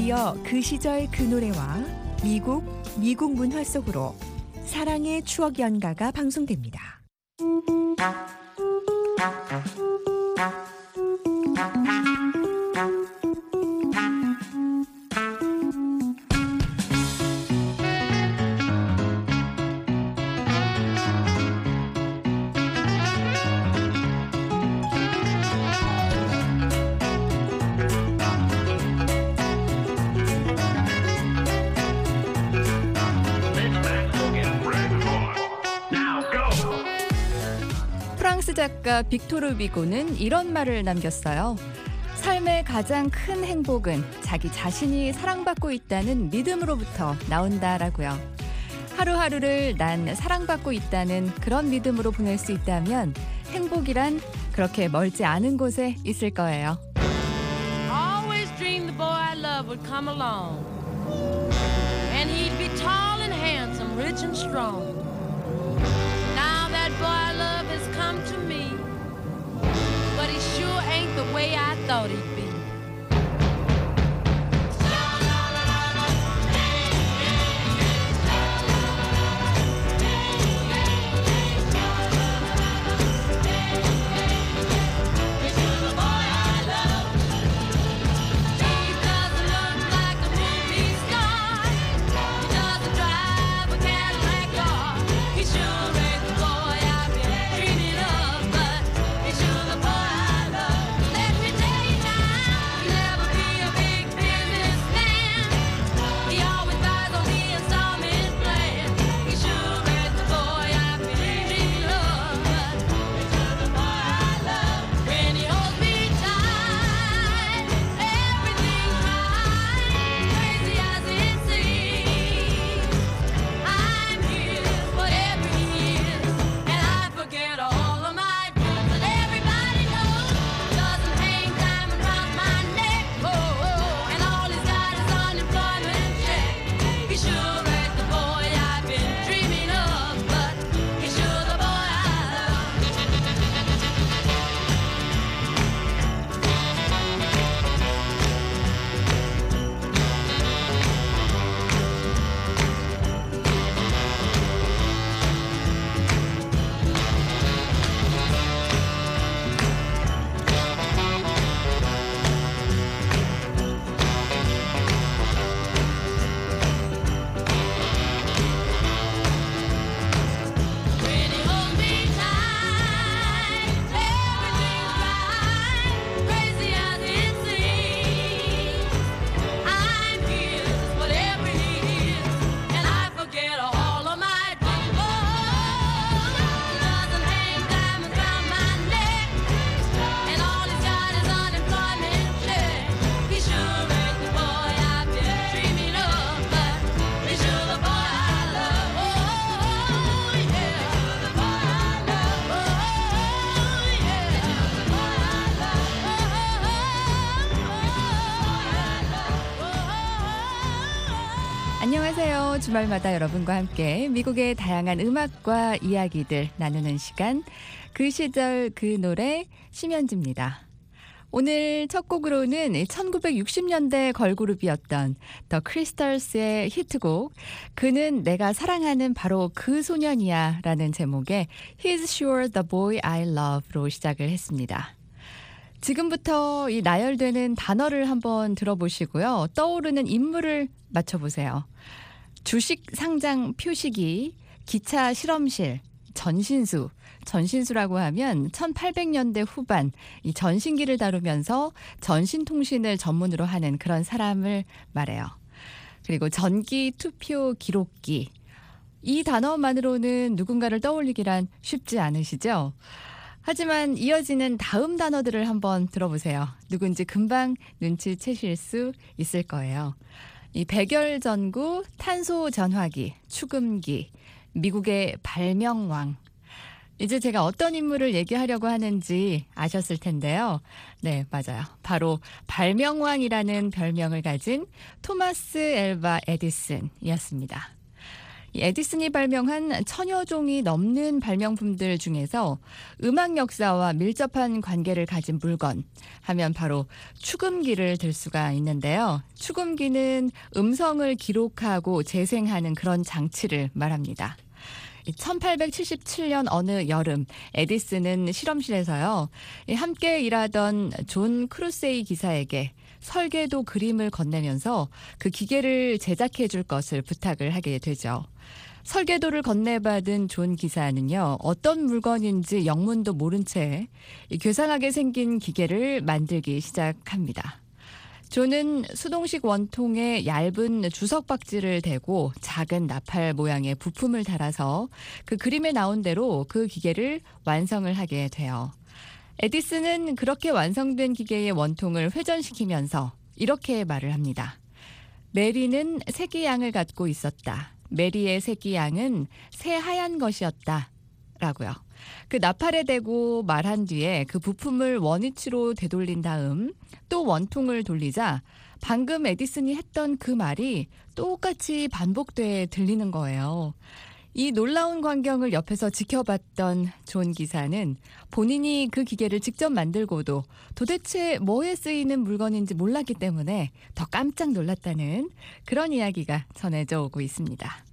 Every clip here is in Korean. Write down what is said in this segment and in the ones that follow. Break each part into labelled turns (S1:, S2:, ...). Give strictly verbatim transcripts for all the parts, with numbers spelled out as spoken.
S1: 드디어 그 시절 그 노래와 미국, 미국 문화 속으로 사랑의 추억 연가가 방송됩니다.
S2: 프랑스 작가 빅토르 비고는 이런 말을 남겼어요. 삶의 가장 큰 행복은 자기 자신이 사랑받고 있다는 믿음으로부터 나온다라고요. 하루하루를 난 사랑받고 있다는 그런 믿음으로 보낼 수 있다면 행복이란 그렇게 멀지 않은 곳에 있을 거예요.
S3: Always dreamed the boy I love would come along, and he'd be tall and handsome, rich and strong. Now that boy I love has come to me, but he sure ain't the way I thought he'd be.
S2: 안녕하세요. 주말마다 여러분과 함께 미국의 다양한 음악과 이야기들 나누는 시간, 그 시절 그 노래 심연지입니다. 오늘 첫 곡으로는 천구백육십 년대 걸그룹이었던 더 크리스탈스의 히트곡 그는 내가 사랑하는 바로 그 소년이야 라는 제목의 He's Sure the Boy I Love로 시작을 했습니다. 지금부터 이 나열되는 단어를 한번 들어보시고요. 떠오르는 인물을 맞춰보세요. 주식 상장 표시기, 기차 실험실, 전신수. 전신수라고 하면 천팔백 년대 후반 이 전신기를 다루면서 전신통신을 전문으로 하는 그런 사람을 말해요. 그리고 전기 투표 기록기. 이 단어만으로는 누군가를 떠올리기란 쉽지 않으시죠? 하지만 이어지는 다음 단어들을 한번 들어보세요. 누군지 금방 눈치채실 수 있을 거예요. 이 백열전구, 탄소전화기, 추금기, 미국의 발명왕. 이제 제가 어떤 인물을 얘기하려고 하는지 아셨을 텐데요. 네, 맞아요. 바로 발명왕이라는 별명을 가진 토마스 앨바 에디슨이었습니다. 이 에디슨이 발명한 천여 종이 넘는 발명품들 중에서 음악 역사와 밀접한 관계를 가진 물건 하면 바로 축음기를 들 수가 있는데요. 축음기는 음성을 기록하고 재생하는 그런 장치를 말합니다. 천팔백칠십칠 년 어느 여름 에디슨은 실험실에서요. 함께 일하던 존 크루세이 기사에게 설계도 그림을 건네면서 그 기계를 제작해 줄 것을 부탁을 하게 되죠. 설계도를 건네받은 존 기사는요. 어떤 물건인지 영문도 모른 채 괴상하게 생긴 기계를 만들기 시작합니다. 존은 수동식 원통에 얇은 주석 박지를 대고 작은 나팔 모양의 부품을 달아서 그 그림에 나온 대로 그 기계를 완성을 하게 돼요. 에디슨은 그렇게 완성된 기계의 원통을 회전시키면서 이렇게 말을 합니다. 메리는 새끼양을 갖고 있었다. 메리의 새끼양은 새하얀 것이었다. 라고요. 그 나팔에 대고 말한 뒤에 그 부품을 원위치로 되돌린 다음 또 원통을 돌리자 방금 에디슨이 했던 그 말이 똑같이 반복돼 들리는 거예요. 이 놀라운 광경을 옆에서 지켜봤던 존 기사는 본인이 그 기계를 직접 만들고도 도대체 뭐에 쓰이는 물건인지 몰랐기 때문에 더 깜짝 놀랐다는 그런 이야기가 전해져 오고 있습니다.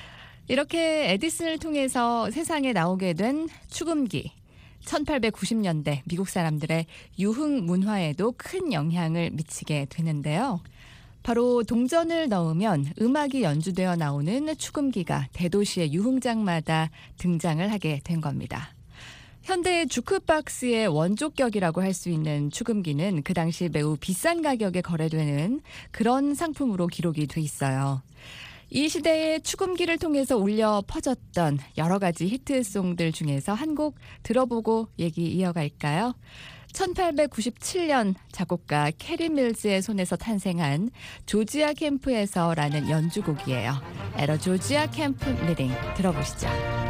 S2: 이렇게 에디슨을 통해서 세상에 나오게 된 축음기. 천팔백구십 년대 미국 사람들의 유흥 문화에도 큰 영향을 미치게 되는데요. 바로 동전을 넣으면 음악이 연주되어 나오는 축음기가 대도시의 유흥장마다 등장을 하게 된 겁니다. 현대의 주크박스의 원조격이라고 할 수 있는 축음기는 그 당시 매우 비싼 가격에 거래되는 그런 상품으로 기록이 돼 있어요. 이 시대의 축음기를 통해서 울려 퍼졌던 여러 가지 히트송들 중에서 한 곡 들어보고 얘기 이어갈까요? 천팔백구십칠 년 작곡가 캐리 밀즈의 손에서 탄생한 조지아 캠프에서라는 연주곡이에요. 에러 조지아 캠프 미팅 들어보시죠.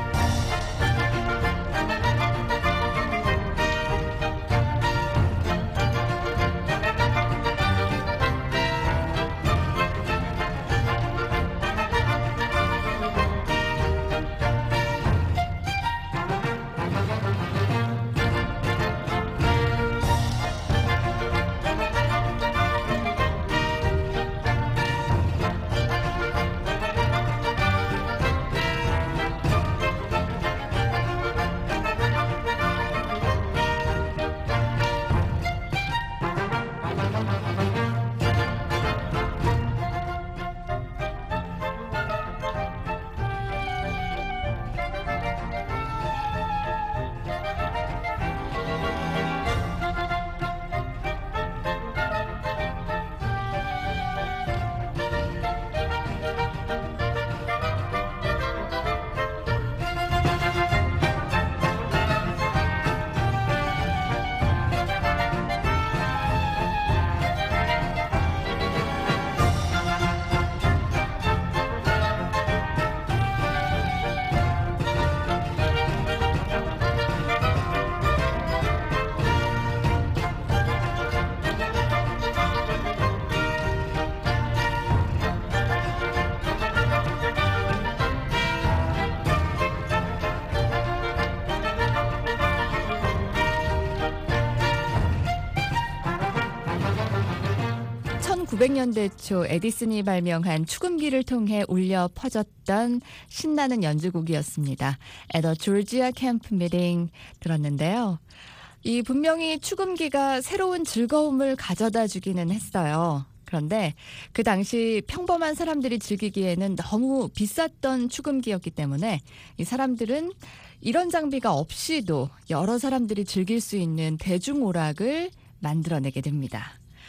S2: 천구백 년대 초 에디슨이 발명한 축음기를 통해 울려 퍼졌던 신나는 연주곡이었습니다. At a Georgia Camp Meeting 들었는데요. 이 분명히 축음기가 새로운 즐거움을 가져다 주기는 했어요. 그런데 그 당시 평범한 사람들이 즐기기에는 너무 비쌌던 축음기였기 때문에 이 사람들은 이런 장비가 없이도 여러 사람들이 즐길 수 있는 대중오락을 만들어내게 됩니다.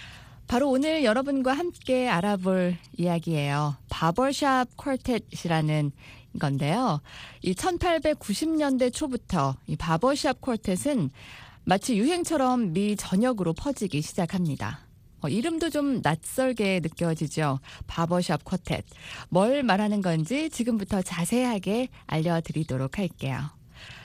S2: 바로 오늘 여러분과 함께 알아볼 이야기예요. 바버샵 쿼텟이라는 건데요. 이 천팔백구십 년대 초부터 이 바버샵 쿼텟은 마치 유행처럼 미 전역으로 퍼지기 시작합니다. 어, 이름도 좀 낯설게 느껴지죠. 바버샵 쿼텟. 뭘 말하는 건지 지금부터 자세하게 알려드리도록 할게요.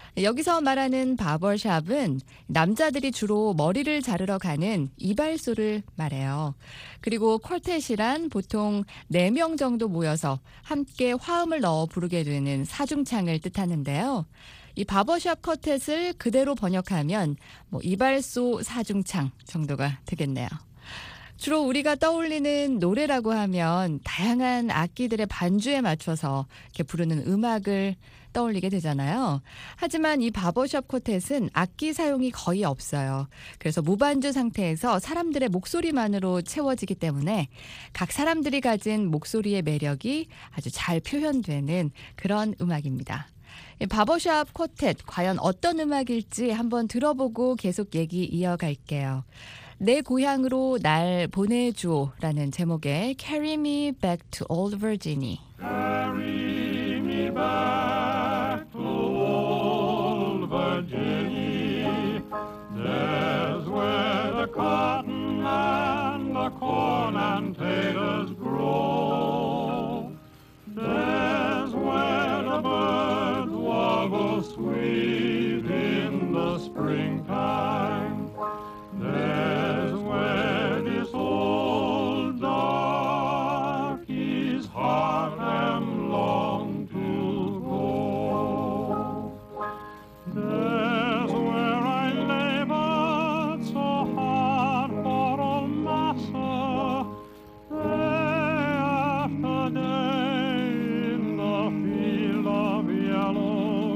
S2: 여기서 말하는 바버샵은 남자들이 주로 머리를 자르러 가는 이발소를 말해요. 그리고 쿼텟이란 보통 네 명 정도 모여서 함께 화음을 넣어 부르게 되는 사중창을 뜻하는데요. 이 바버샵 쿼텟을 그대로 번역하면 뭐 이발소 사중창 정도가 되겠네요. 주로 우리가 떠올리는 노래라고 하면 다양한 악기들의 반주에 맞춰서 이렇게 부르는 음악을 떠올리게 되잖아요. 하지만 이 바버샵 쿼텟은 악기 사용이 거의 없어요. 그래서 무반주 상태에서 사람들의 목소리만으로 채워지기 때문에 각 사람들이 가진 목소리의 매력이 아주 잘 표현되는 그런 음악입니다. 바버샵 쿼텟 과연 어떤 음악일지 한번 들어보고 계속 얘기 이어갈게요. 내 고향으로 날 보내줘라는 제목의 Carry Me Back to Old Virginia.
S4: Carry me back to old Virginia. There's where the cotton and the corn and taters grow. There's where the birds warble sweet in the springtime. There's where this old darky's heart am long to go. There's where I labored so hard for old massa, day after day in the field of yellow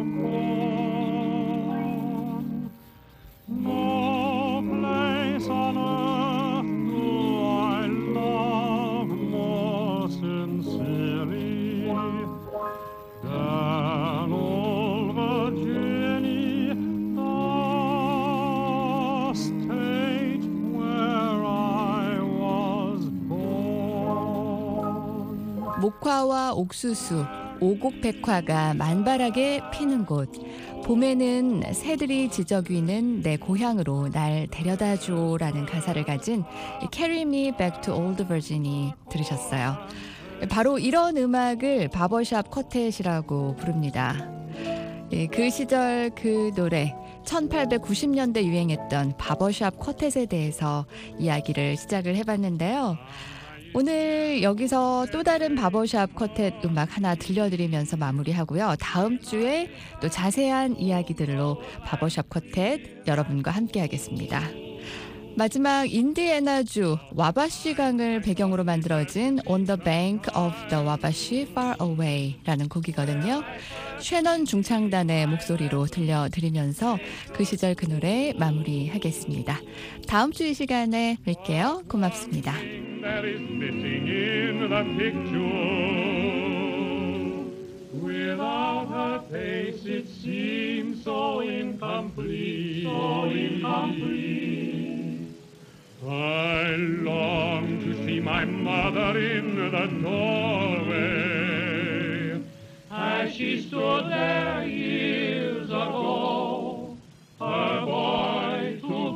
S4: corn. No place on earth do I love more sincerely than old Virginia, the state where I was born.
S2: 목화와 옥수수, 오곡백화가 만발하게 피는 곳. 봄에는 새들이 지저귀는 내 고향으로 날 데려다줘라는 가사를 가진 Carry Me Back to Old Virginia 들으셨어요. 바로 이런 음악을 바버샵 쿼텟이라고 부릅니다. 그 시절 그 노래 천팔백구십 년대 유행했던 바버샵 쿼텟에 대해서 이야기를 시작을 해봤는데요. 오늘 여기서 또 다른 바버샵 쿼텟 음악 하나 들려드리면서 마무리하고요. 다음 주에 또 자세한 이야기들로 바버샵 쿼텟 여러분과 함께하겠습니다. 마지막 인디애나주 와바시 강을 배경으로 만들어진 On the Bank of the Wabash Far Away라는 곡이거든요. 쉐넌 중창단의 목소리로 들려드리면서 그 시절 그 노래 마무리하겠습니다. 다음 주 이 시간에 뵐게요. 고맙습니다.
S4: That is missing in the picture. Without her face it seems so incomplete, so incomplete. I long to see my mother in the doorway as she stood there years ago, her boy to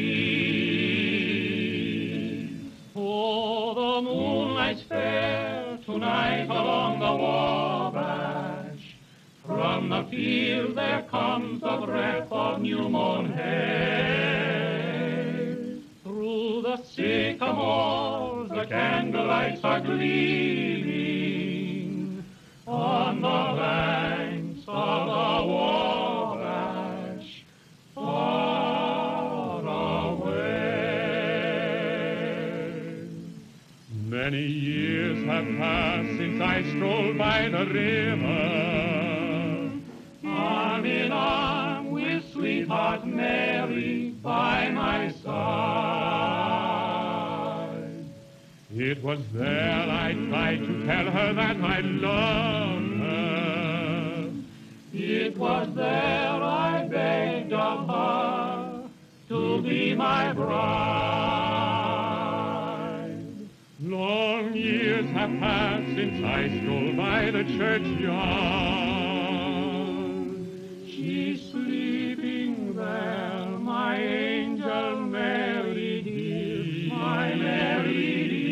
S4: breathe. Oh, the moonlight's fair tonight along the Wabash. From the field there comes the breath of new mown hay. Through the sycamores the candlelights are gleaming on the banks of the Wabash, far away. Many years have passed since I strolled by the river, arm in arm with sweetheart Mary by my side. It was there I tried to tell her that I loved her. It was there I begged of her to be my bride. Long years have passed since I strolled by the churchyard. She's sleeping there, my angel Mary dear, my Mary dear.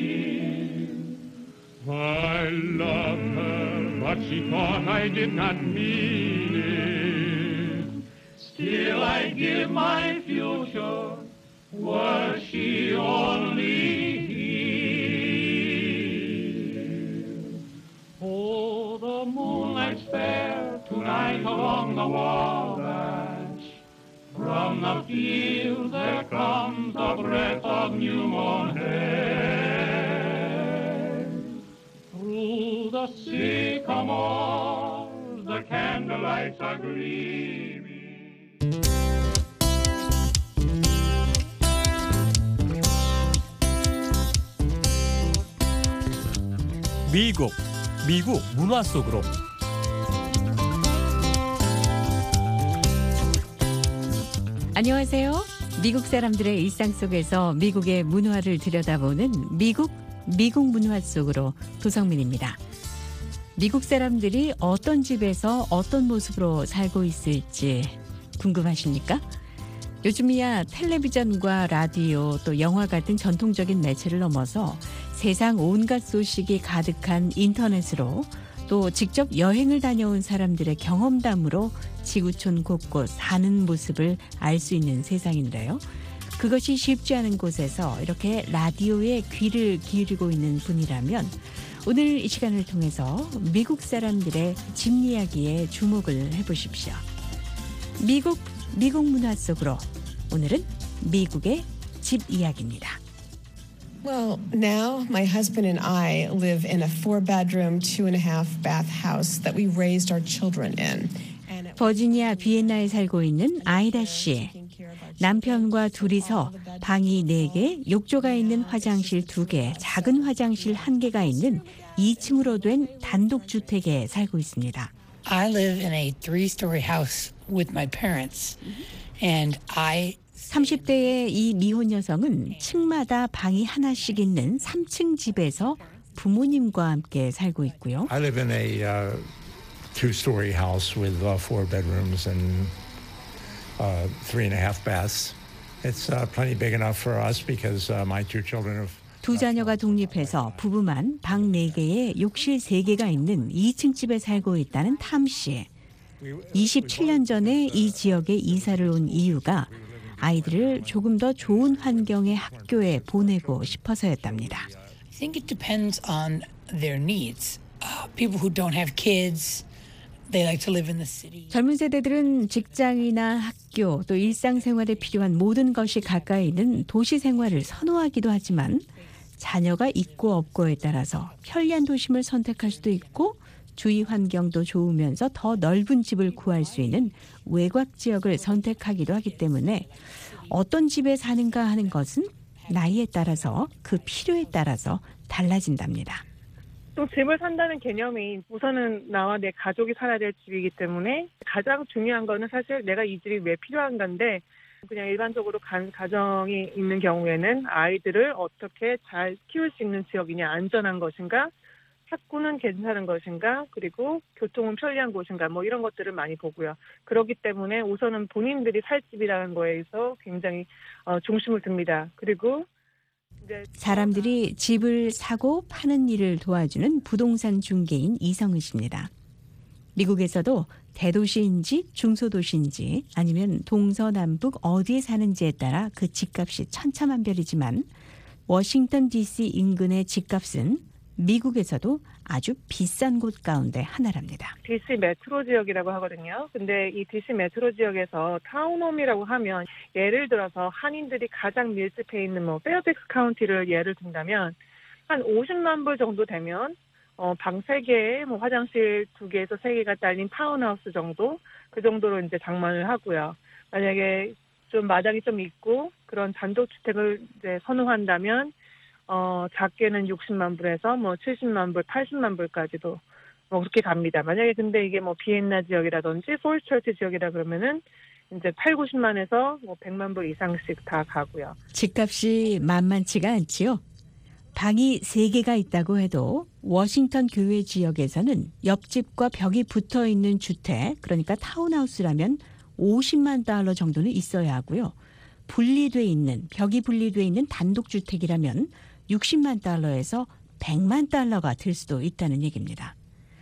S4: I loved her, but she thought I did not mean it. Still I'd give my future were she only here. Oh, the moonlight's fair tonight along the Wabash. From the fields there comes the breath of new-mown hay. Through the sycamores the candlelights are gleaming.
S5: 미국, 미국 문화 속으로.
S6: 안녕하세요. 미국 사람들의 일상 속에서 미국의 문화를 들여다보는 미국, 미국 문화 속으로 도성민입니다. 미국 사람들이 어떤 집에서 어떤 모습으로 살고 있을지 궁금하십니까? 요즘이야 텔레비전과 라디오 또 영화 같은 전통적인 매체를 넘어서 세상 온갖 소식이 가득한 인터넷으로 또 직접 여행을 다녀온 사람들의 경험담으로 지구촌 곳곳 사는 모습을 알 수 있는 세상인데요. 그것이 쉽지 않은 곳에서 이렇게 라디오에 귀를 기울이고 있는 분이라면 오늘 이 시간을 통해서 미국 사람들의 집 이야기에 주목을 해보십시오. 미국, 미국 문화 속으로 오늘은 미국의 집 이야기입니다.
S7: Well, now my husband and I live in a four-bedroom, two-and-a-half-bath house that we raised our children in.
S6: 버지니아 비엔나에 살고 있는 아이다 씨. 남편과 둘이서 방이 네 개, 욕조가 있는 화장실 두 개, 작은 화장실 한 개가 있는 이 층으로 된 단독주택에 살고 있습니다.
S8: I live in a three-story house with my parents, and I
S6: 삼십 대의 이 미혼 여성은 층마다 방이 하나씩 있는 삼 층 집에서 부모님과 함께 살고 있고요.
S9: I live in a uh, two-story house with uh, four bedrooms and uh, three and a half baths. It's uh, plenty big enough for us because uh, my two children have.
S6: 두 자녀가 독립해서 부부만 방 네 개에 욕실 세 개가 있는 이 층 집에 살고 있다는 탐 씨. 이십칠 년 전에 이 지역에 이사를 온 이유가 아이들을 조금 더 좋은 환경의 학교에 보내고 싶어서였답니다.
S8: I think it depends on their needs. Uh, people who don't have kids, they like to live in the city.
S6: 젊은 세대들은 직장이나 학교 또 일상생활에 필요한 모든 것이 가까이 있는 도시 생활을 선호하기도 하지만 자녀가 있고 없고에 따라서 편리한 도심을 선택할 수도 있고 주위 환경도 좋으면서 더 넓은 집을 구할 수 있는 외곽 지역을 선택하기도 하기 때문에 어떤 집에 사는가 하는 것은 나이에 따라서 그 필요에 따라서 달라진답니다.
S10: 또 집을 산다는 개념이 우선은 나와 내 가족이 살아야 될 집이기 때문에 가장 중요한 거는 사실 내가 이 집이 왜 필요한 건데 그냥 일반적으로 간 가정이 있는 경우에는 아이들을 어떻게 잘 키울 수 있는 지역이냐, 안전한 것인가, 학구는 괜찮은 것인가, 그리고 교통은 편리한 곳인가, 뭐 이런 것들을 많이 보고요. 그렇기 때문에 우선은 본인들이 살 집이라는 거에서 굉장히 어, 중심을 둡니다. 그리고 이제
S6: 사람들이 집을 사고 파는 일을 도와주는 부동산 중개인 이성은 씨입니다. 미국에서도 대도시인지 중소도시인지 아니면 동서남북 어디에 사는지에 따라 그 집값이 천차만별이지만 워싱턴 디씨 인근의 집값은 미국에서도 아주 비싼 곳 가운데 하나랍니다.
S10: 디씨 메트로 지역이라고 하거든요. 근데 이 디씨 메트로 지역에서 타운홈이라고 하면 예를 들어서 한인들이 가장 밀집해 있는 뭐 페어팩스 카운티를 예를 든다면 한 오십만 불 정도 되면 어, 방 세 개에 뭐 화장실 두 개에서 세 개가 딸린 타운하우스 정도 그 정도로 이제 장만을 하고요. 만약에 좀 마당이 좀 있고 그런 단독주택을 이제 선호한다면 어, 작게는 육십만 불에서 뭐 칠십만 불, 팔십만 불까지도 뭐 그렇게 갑니다. 만약에 근데 이게 뭐 비엔나 지역이라든지 폴스처치 지역이라 그러면은 이제 팔, 구십만에서 뭐 백만 불 이상씩 다 가고요.
S6: 집값이 만만치가 않지요. 방이 세 개가 있다고 해도 워싱턴 교외 지역에서는 옆집과 벽이 붙어 있는 주택, 그러니까 타운하우스라면 오십만 달러 정도는 있어야 하고요. 분리돼 있는, 벽이 분리돼 있는 단독주택이라면 육십만 달러에서 백만 달러가 들 수도 있다는 얘기입니다.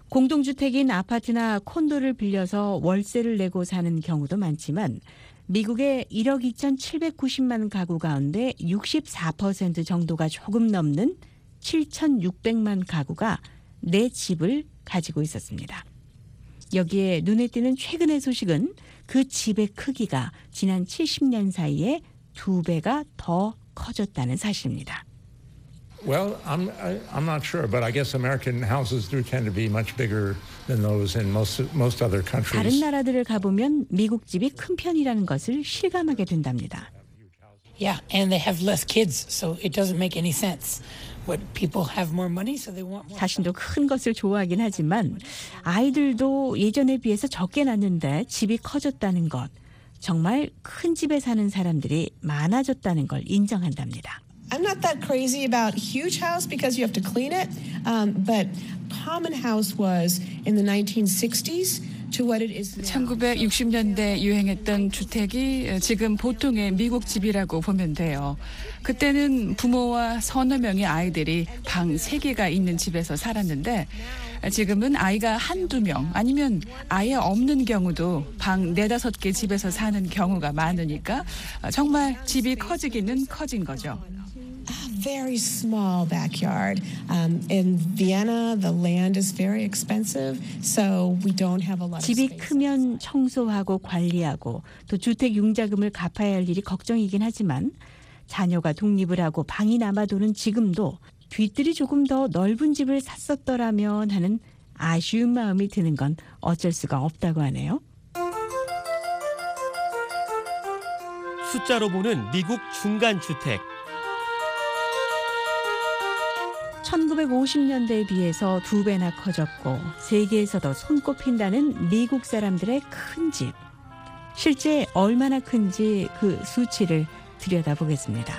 S6: 공동주택인 아파트나 콘도를 빌려서 월세를 내고 사는 경우도 많지만 미국의 일억 이천칠백구십만 가구 가운데 육십사 퍼센트 정도가 조금 넘는 칠천육백만 가구가 내 집을 가지고 있었습니다. 여기에 눈에 띄는 최근의 소식은 그 집의 크기가 지난 칠십 년 사이에 두 배가 더 커졌다는 사실입니다.
S9: Well, I'm I, I'm not sure, but I guess American houses do tend to be much bigger than those in most most other countries.
S6: 다른 나라들을 가보면 미국 집이 큰 편이라는 것을 실감하게 된답니다.
S8: Yeah, and they have less kids, so it doesn't make any sense. What people have more money, so they want more.
S6: 자신도 큰 것을 좋아하긴 하지만 아이들도 예전에 비해서 적게 낳는데 집이 커졌다는 것, 정말 큰 집에 사는 사람들이 많아졌다는 걸 인정한답니다.
S7: I'm not that crazy about huge house because you have to clean it, um, but common house was in the nineteen sixties to what it is now.
S11: 천구백육십 년대 유행했던 주택이 지금 보통의 미국 집이라고 보면 돼요. 그때는 부모와 서너 명의 아이들이 방 세 개가 있는 집에서 살았는데 지금은 아이가 한두 명 아니면 아예 없는 경우도 방 네다섯 개 집에서 사는 경우가 많으니까 정말 집이 커지기는 커진 거죠.
S7: A very small backyard. Um, in Vienna, the land is very expensive, so we don't have a lot of
S6: 집이
S7: space.
S6: 크면 청소하고 관리하고 또 주택 융자금을 갚아야 할 일이 걱정이긴 하지만 자녀가 독립을 하고 방이 남아도는 지금도 뒤뜰이 조금 더 넓은 집을 샀었더라면 하는 아쉬운 마음이 드는 건 어쩔 수가 없다고 하네요.
S5: 숫자로 보는 미국 중간주택.
S6: 천구백오십 년대에 비해서 두 배나 커졌고 세계에서도 손꼽힌다는 미국 사람들의 큰 집. 실제 얼마나 큰지 그 수치를 들여다보겠습니다.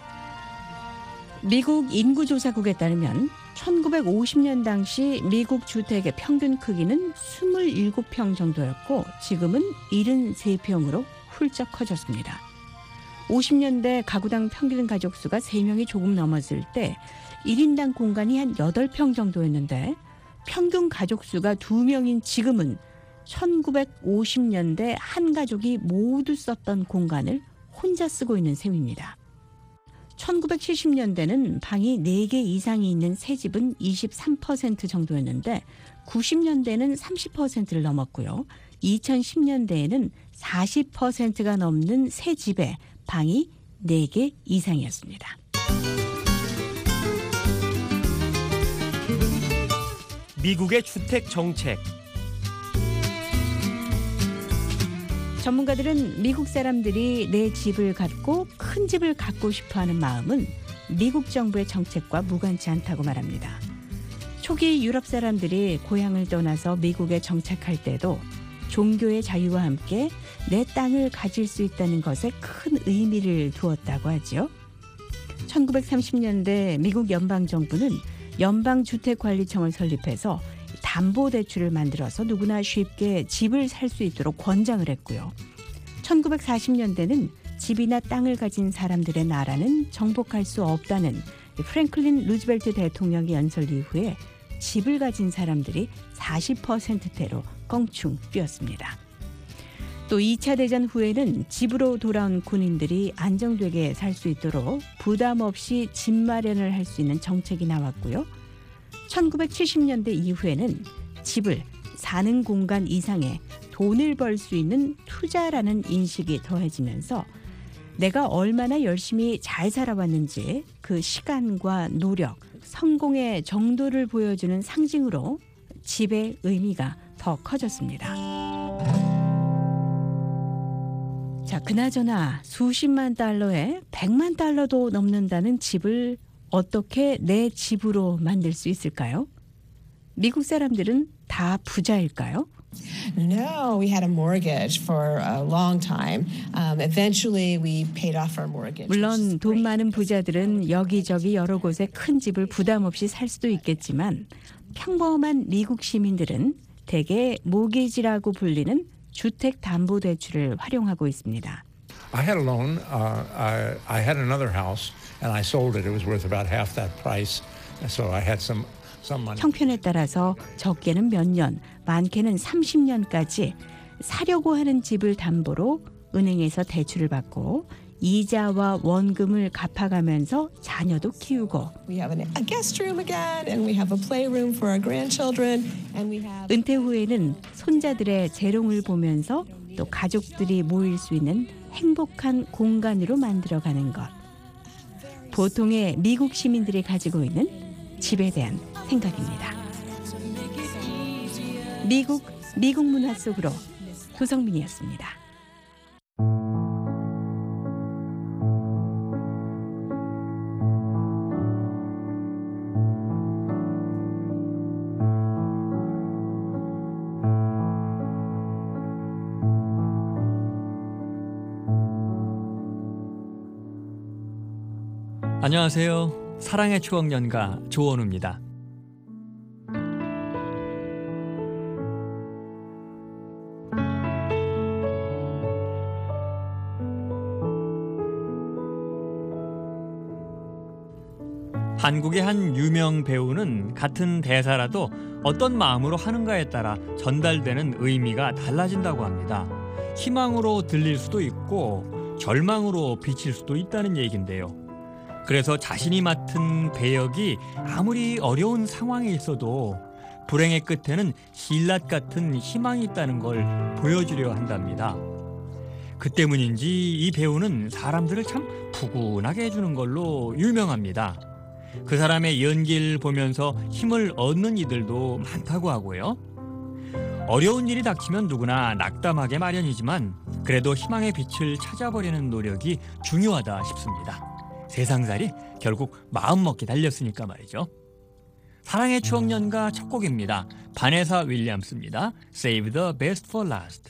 S6: 미국 인구조사국에 따르면 천구백오십 년 당시 미국 주택의 평균 크기는 이십칠 평 정도였고 지금은 칠십삼 평으로 훌쩍 커졌습니다. 오십 년대 가구당 평균 가족수가 세 명이 조금 넘었을 때 일 인당 공간이 한 여덟 평 정도였는데 평균 가족수가 두 명인 지금은 천구백오십 년대 한 가족이 모두 썼던 공간을 혼자 쓰고 있는 셈입니다. 천구백칠십 년대는 방이 네 개 이상이 있는 새 집은 이십삼 퍼센트 정도였는데 구십 년대는 삼십 퍼센트를 넘었고요. 이천십 년대에는 사십 퍼센트가 넘는 새 집에 방이 네 개 이상이었습니다.
S5: 미국의 주택 정책.
S6: 전문가들은 미국 사람들이 내 집을 갖고 큰 집을 갖고 싶어하는 마음은 미국 정부의 정책과 무관치 않다고 말합니다. 초기 유럽 사람들이 고향을 떠나서 미국에 정착할 때도 종교의 자유와 함께 내 땅을 가질 수 있다는 것에 큰 의미를 두었다고 하죠. 천구백삼십 년대 미국 연방정부는 연방주택관리청을 설립해서 담보대출을 만들어서 누구나 쉽게 집을 살 수 있도록 권장을 했고요. 천구백사십 년대는 집이나 땅을 가진 사람들의 나라는 정복할 수 없다는 프랭클린 루즈벨트 대통령의 연설 이후에 집을 가진 사람들이 사십 퍼센트대로 껑충 뛰었습니다. 또 이 차 대전 후에는 집으로 돌아온 군인들이 안정되게 살 수 있도록 부담 없이 집 마련을 할 수 있는 정책이 나왔고요. 천구백칠십 년대 이후에는 집을 사는 공간 이상의 돈을 벌 수 있는 투자라는 인식이 더해지면서 내가 얼마나 열심히 잘 살아왔는지 그 시간과 노력, 성공의 정도를 보여주는 상징으로 집의 의미가 더 커졌습니다. 자, 그나저나 수십만 달러에 백만 달러도 넘는다는 집을 어떻게 내 집으로 만들 수 있을까요? 미국 사람들은 다 부자일까요?
S7: No, we had a mortgage for a long time. Um, eventually, we paid off our mortgage.
S6: 물론 돈 많은 부자들은 여기저기 여러 곳에 큰 집을 부담 없이 살 수도 있겠지만 평범한 미국 시민들은 대개 모기지라고 불리는 주택담보대출을 활용하고 있습니다.
S9: I had a loan. Uh, I, I had another house, and I sold it. It was worth about half that price. So I had some
S6: 형편에 따라서 적게는 몇 년, 많게는 삼십 년까지 사려고 하는 집을 담보로 은행에서 대출을 받고 이자와 원금을 갚아가면서 자녀도 키우고
S7: We have a guest room again, and we have a playroom for our grandchildren, and we have.
S6: 은퇴 후에는 손자들의 재롱을 보면서 또 가족들이 모일 수 있는 행복한 공간으로 만들어가는 것. 보통의 미국 시민들이 가지고 있는 집에 대한 생각입니다. 미국, 미국 문화 속으로 도성민이었습니다.
S12: 안녕하세요. 사랑의 추억 연가 조원우입니다. 한국의 한 유명 배우는 같은 대사라도 어떤 마음으로 하는가에 따라 전달되는 의미가 달라진다고 합니다. 희망으로 들릴 수도 있고 절망으로 비칠 수도 있다는 얘기인데요. 그래서 자신이 맡은 배역이 아무리 어려운 상황에 있어도 불행의 끝에는 신라 같은 희망이 있다는 걸 보여주려 한답니다. 그 때문인지 이 배우는 사람들을 참 푸근하게 해주는 걸로 유명합니다. 그 사람의 연기를 보면서 힘을 얻는 이들도 많다고 하고요. 어려운 일이 닥치면 누구나 낙담하게 마련이지만 그래도 희망의 빛을 찾아보려는 노력이 중요하다 싶습니다. 세상살이 결국 마음먹기 달렸으니까 말이죠. 사랑의 추억 연가 첫 곡입니다. 바네사 윌리엄스입니다. Save the best for last.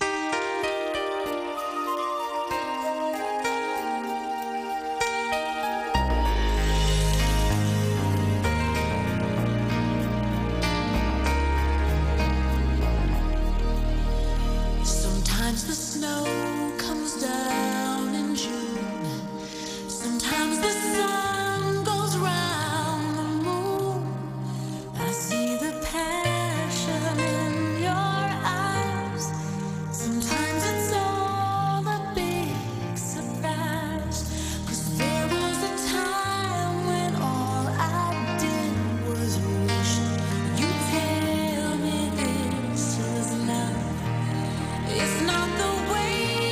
S13: Sometimes the snow comes down in June. Sometimes the sun goes round the moon. I see the passion in your eyes. Sometimes it's all a big surprise. 'Cause there was a time when all I did was wish you tell me this is love. It's not the way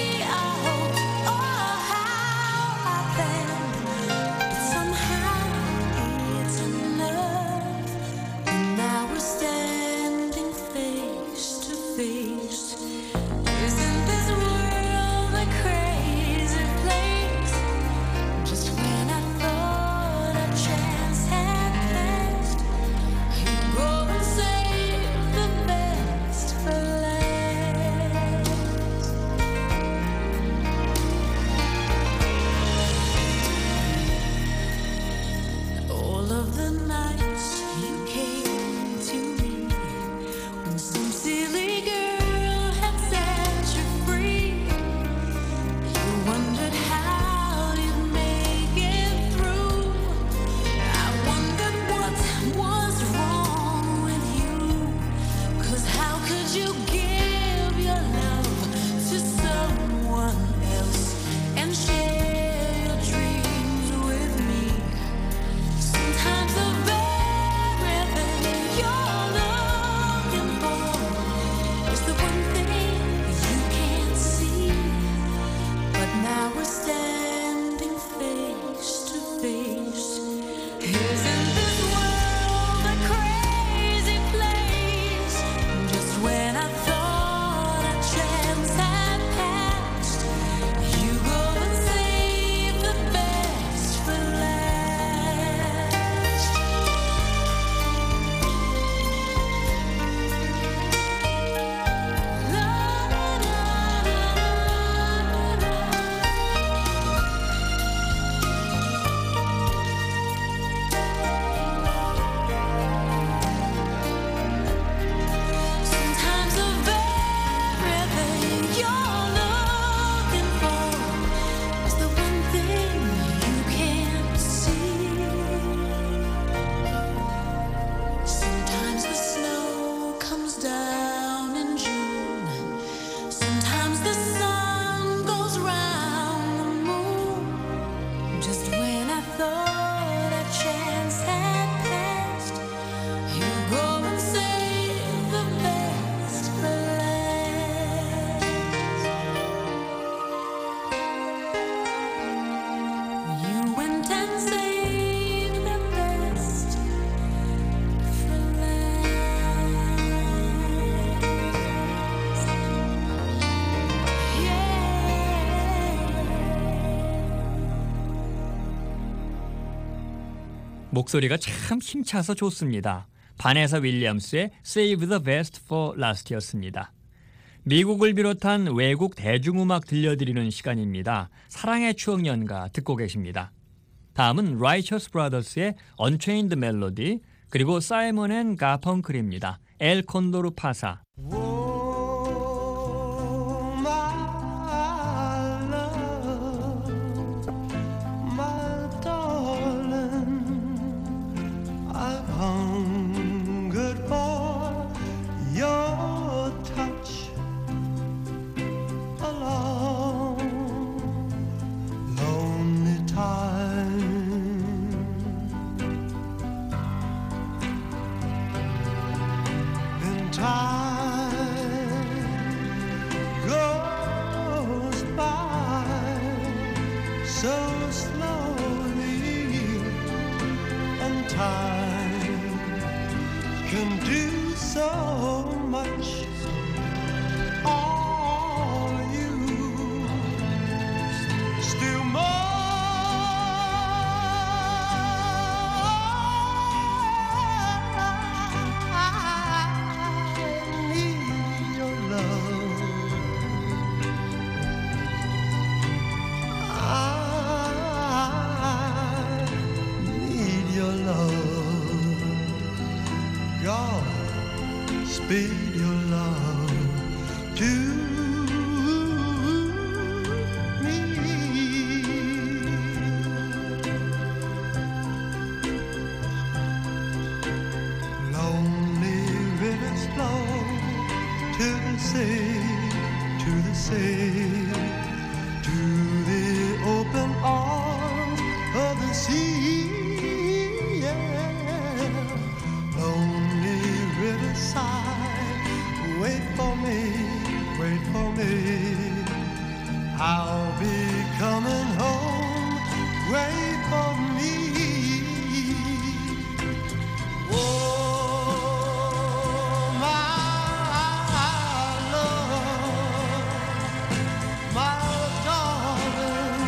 S12: 목소리가 참 힘차서 좋습니다. 바네사 윌리엄스의 Save the Best for Last였습니다. 미국을 비롯한 외국 대중음악 들려드리는 시간입니다. 사랑의 추억 연가 듣고 계십니다. 다음은 Righteous Brothers의 Unchained Melody 그리고 사이먼 앤 가펑클입니다. 엘 콘도르 파사.
S14: Speed your love to me. Lonely rivers flow to the sea, to the sea, to the open arms of the sea. Yeah. Lonely riverside, wait for me, wait for me. I'll be coming home, wait for me. Oh, my love, my darling,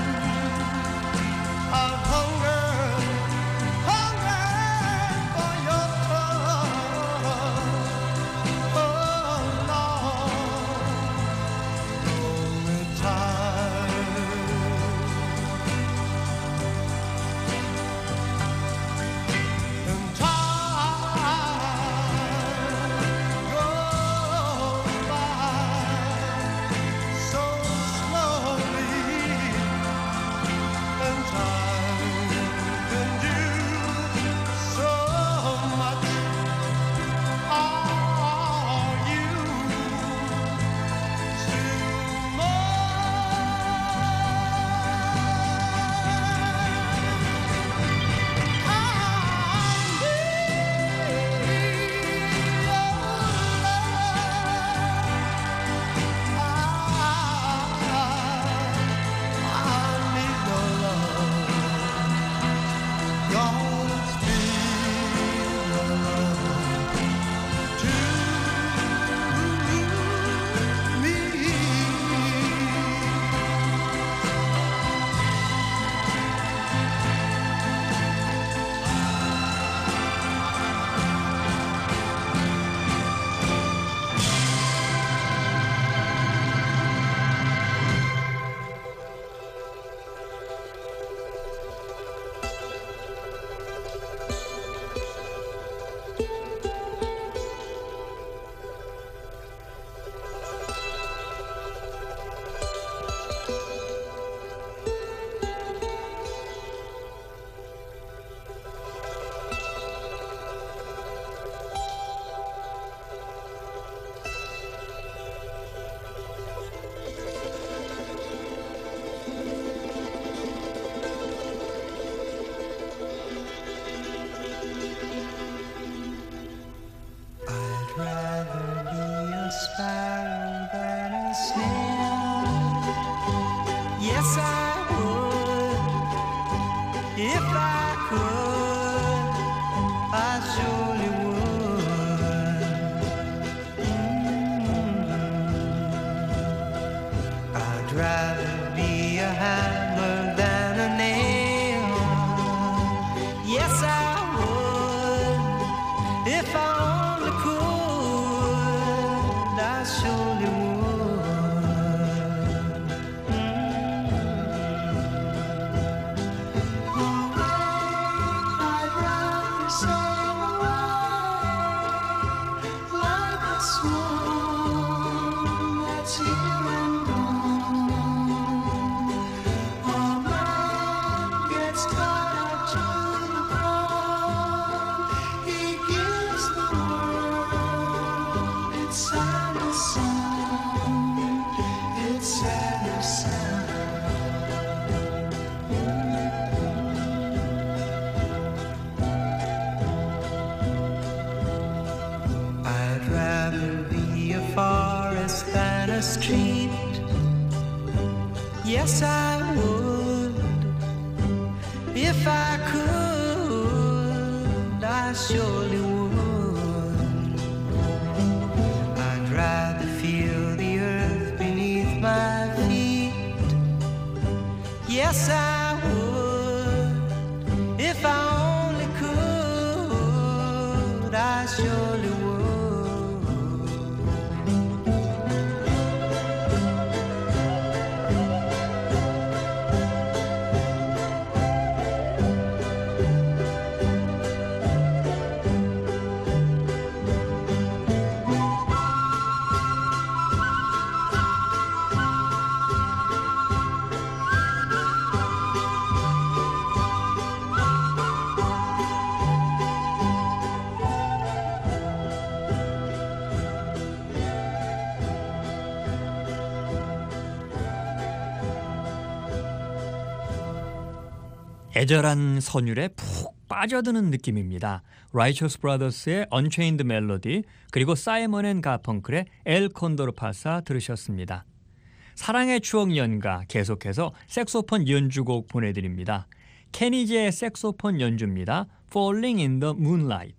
S14: I've hungered, hungered for your touch. Oh, Lord, only time. that's here and gone. A man gets tired to the ground. He gives the world its saddest sound, its saddest sound. I'd rather be a forest than a street. Yes, I would. If I could, I surely would. I'd rather feel the earth beneath my feet. Yes, I would. If I only could, I surely would.
S12: 애절한 선율에 푹 빠져드는 느낌입니다. 라이처스 브라더스의 Unchained Melody 그리고 사이먼 앤 가펑클의 엘 콘도르 파사 들으셨습니다. 사랑의 추억 연가 계속해서 색소폰 연주곡 보내드립니다. 케니지의 색소폰 연주입니다. Falling in the Moonlight.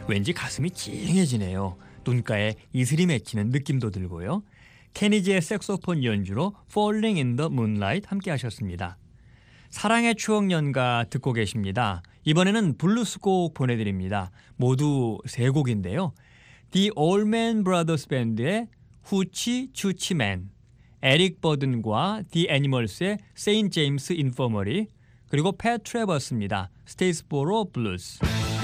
S12: 왠지 가슴이 찡해지네요. 눈가에 이슬이 맺히는 느낌도 들고요. 케니지의 색소폰 연주로 Falling in the Moonlight 함께 하셨습니다. 사랑의 추억 연가 듣고 계십니다. 이번에는 블루스 곡 보내드립니다. 모두 세 곡인데요. The Allman Brothers Band의 후치 추치맨, 에릭 버든과 The Animals의 Saint James Infirmary, 그리고 팻 트래버스입니다. Statesboro Blues.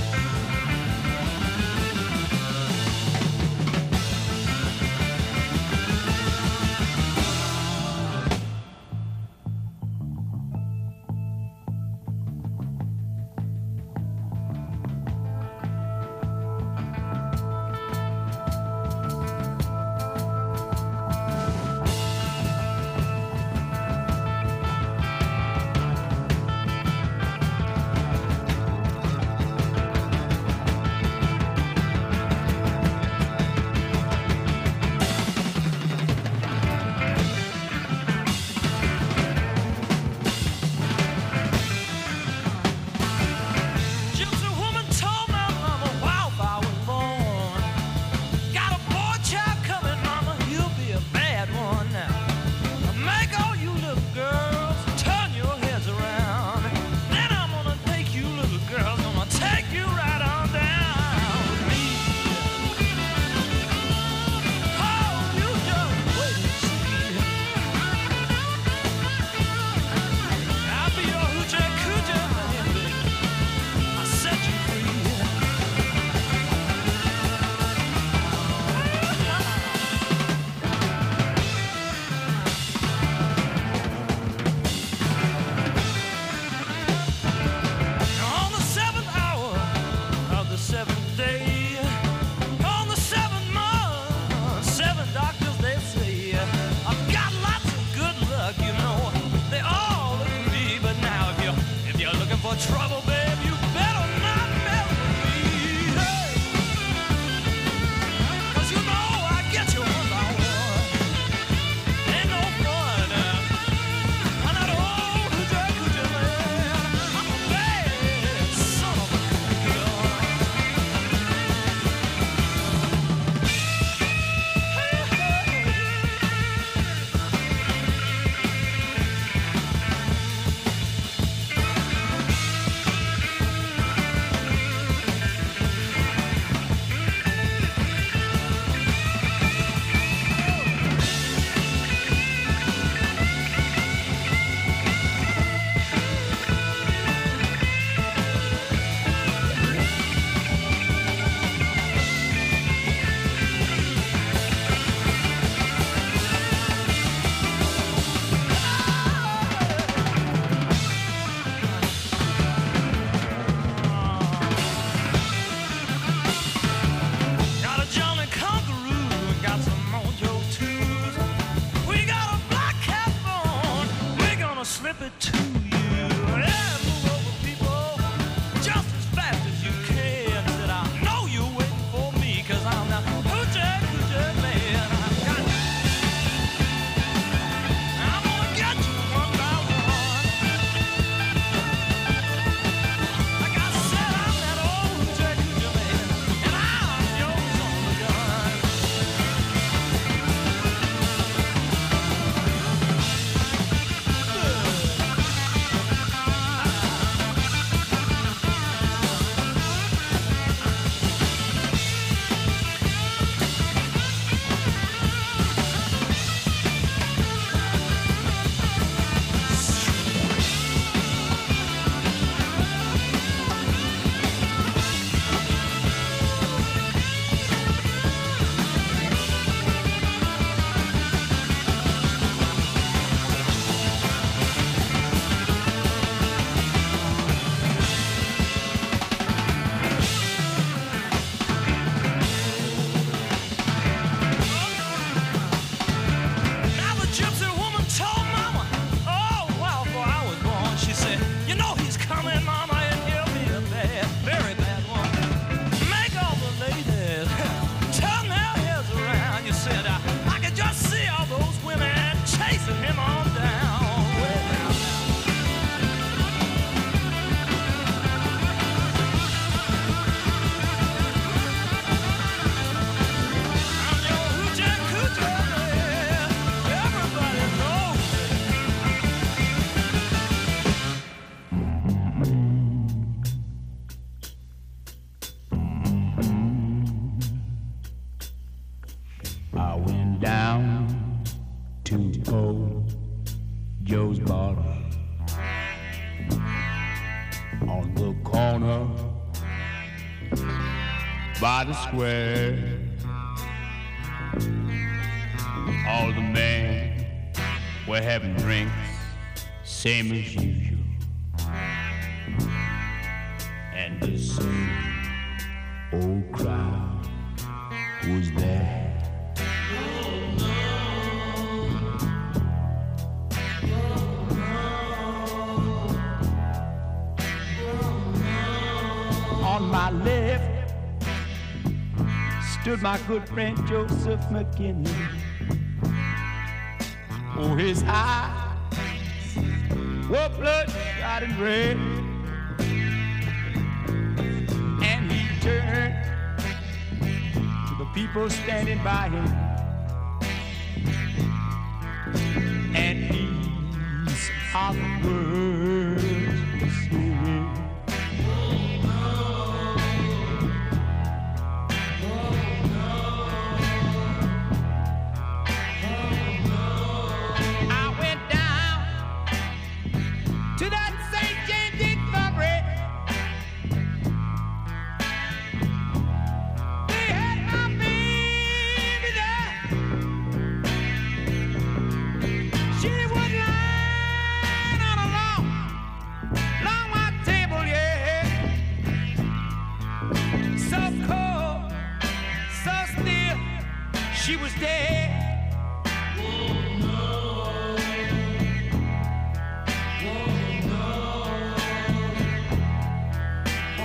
S15: Trouble, babe, you better not mess with me. Hey. 'Cause you know I get you one by one. Ain't no fun. I'm not old hooja cooja man. I'm a bad son of a gun. Hey, hey. Got a Johnny Conqueror, got some mojo too. We got a black cap on, we're gonna slip it to you. Yeah, move over, people, just as fast as you can. Said I know you're waiting for me, 'cause I'm the hooja cooja man. I got you. I'm gonna get you one by one. Like I said, I'm that old hooja cooja man, and I'm your son of a gun. Good.
S16: those bottles on the corner by the square. All the men were having drinks, same as usual. And the same old crowd was there. On my left stood my good friend Joseph McKinley. Oh, his eyes were bloodshot and red, and he turned to the people standing by him, and these are the words he said. She was dead. Oh, no. Oh, no. Oh,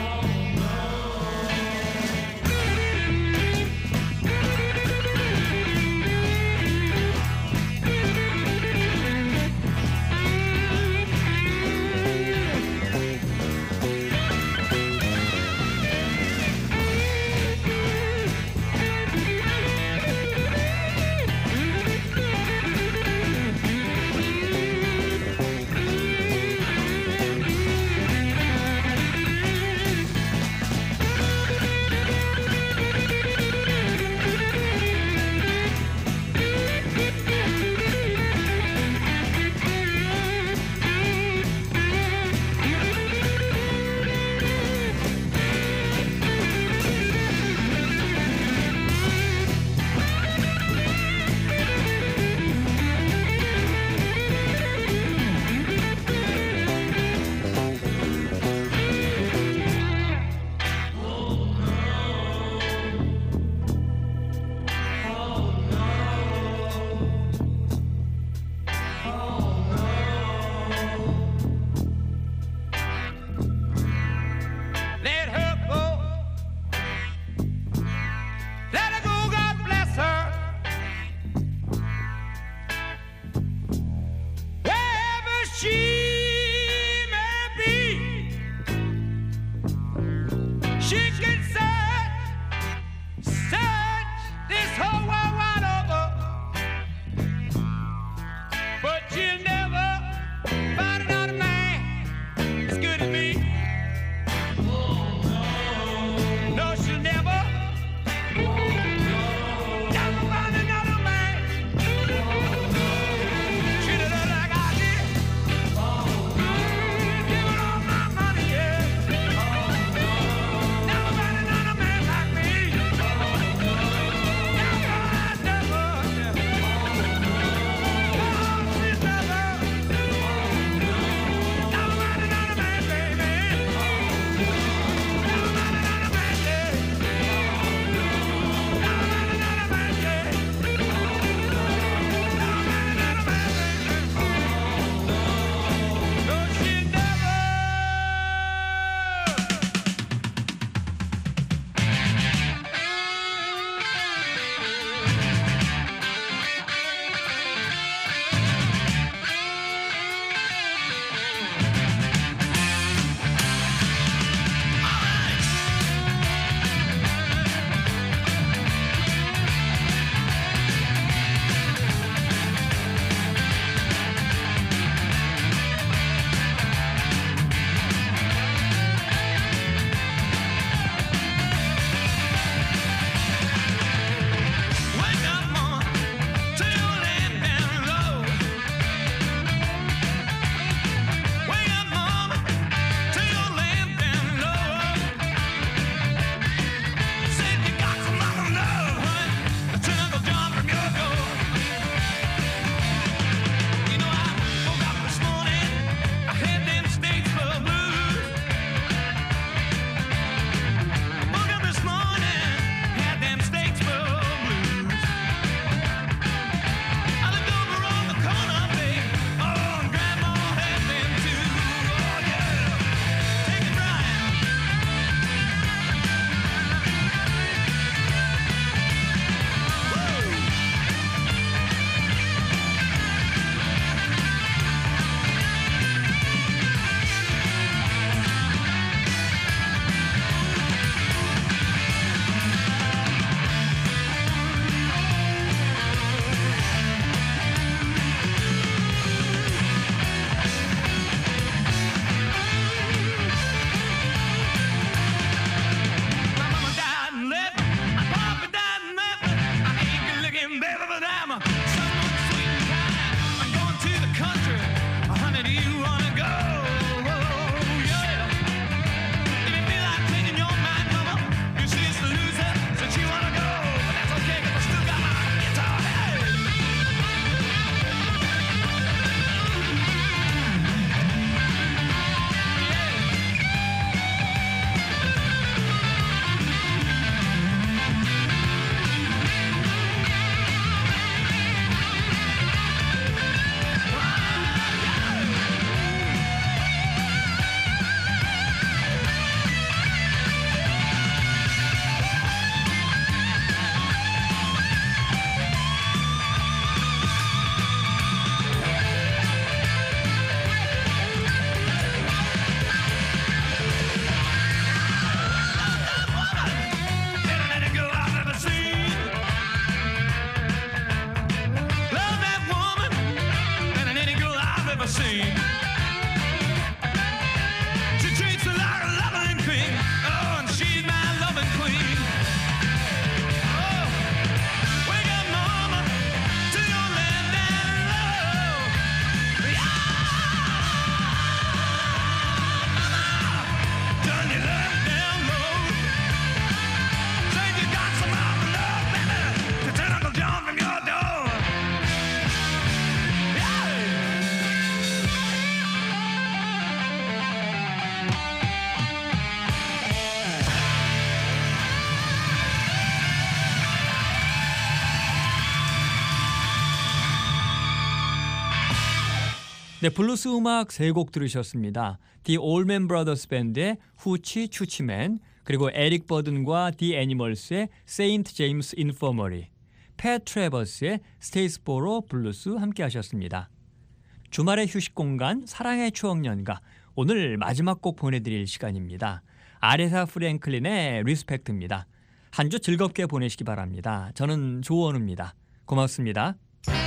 S12: 네, 블루스 음악 세 곡 들으셨습니다. The Allman Brothers 밴드의 후치 추치맨, 그리고 에릭 버든과 The 애니멀스의 세인트 제임스 인퍼머리, 팻 트래버스의 스테이스보로 블루스 함께 하셨습니다. 주말의 휴식 공간 사랑의 추억 연가, 오늘 마지막 곡 보내드릴 시간입니다. 아레사 프랭클린의 리스펙트입니다. 한 주 즐겁게 보내시기 바랍니다. 저는 조원우입니다. 고맙습니다.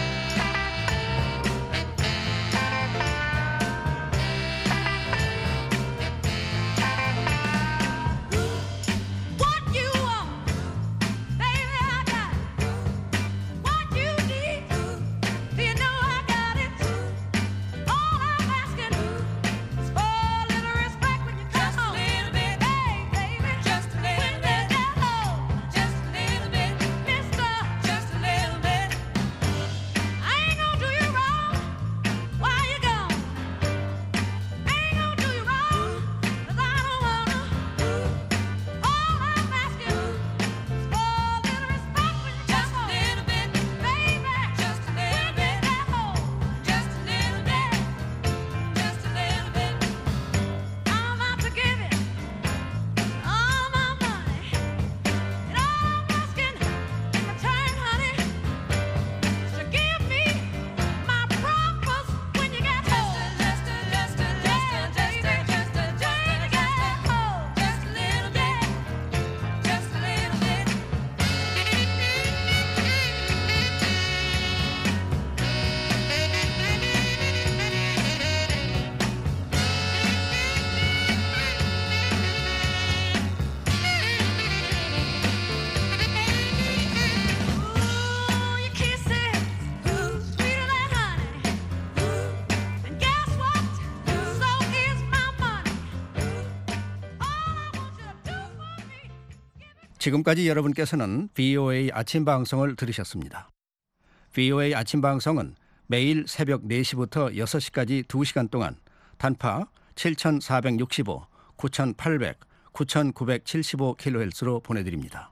S17: 지금까지 여러분께서는 브이오에이 아침 방송을 들으셨습니다. 브이오에이 아침 방송은 매일 새벽 네 시부터 여섯 시까지 두 시간 동안 단파 칠천사백육십오, 구천팔백, 구천구백칠십오 킬로헤르츠로 보내드립니다.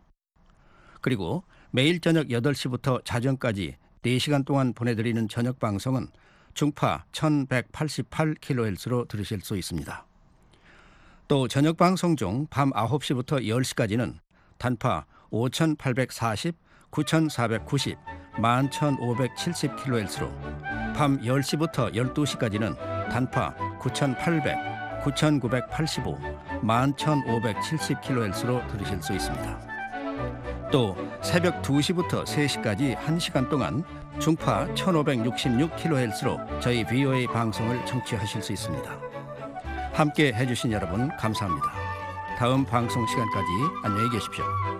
S17: 그리고 매일 저녁 여덟 시부터 자정까지 네 시간 동안 보내드리는 저녁 방송은 중파 천백팔십팔 킬로헤르츠로 들으실 수 있습니다. 또 저녁 방송 중 밤 아홉 시부터 열 시까지는 단파 오천팔백사십, 구천사백구십, 만 천오백칠십 킬로헤르츠로, 밤 열 시부터 열두 시까지는 단파 구천팔백, 구천구백팔십오, 만 천오백칠십 킬로헤르츠로 들으실 수 있습니다. 또 새벽 두 시부터 세 시까지 한 시간 동안 중파 천오백육십육 킬로헤르츠로 저희 브이오에이 방송을 청취하실 수 있습니다. 함께 해주신 여러분 감사합니다. 다음 방송 시간까지 안녕히 계십시오.